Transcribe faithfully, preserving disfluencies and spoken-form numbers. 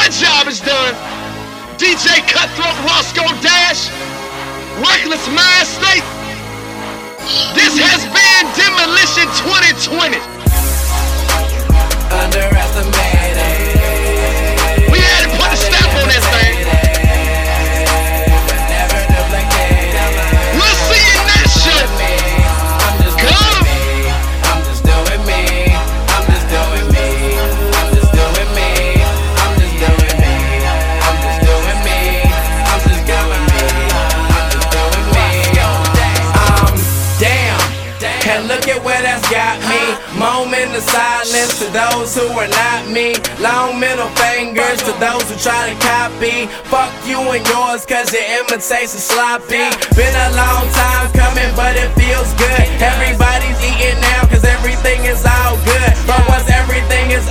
My job is done. D J Cutthroat, Roscoe Dash, Reckless Mind State. This has been Demolition twenty twenty. Underestimated. We had to put a stamp on that thing. Never duplicated. We'll see you next show. I'm just doing me. I'm just doing me. I'm just doing me. I'm just doing me. I'm just doing me. I'm just doing me. I'm just doing me. I'm just doing me. Um, damn. And look at where that's got me. Moment of silence to those who are not me. Long middle fingers to those who try to copy. Fuck you and yours cause your imitation sloppy. Been a long time coming but it feels good. Everybody's eating now cause everything is all good. But once everything is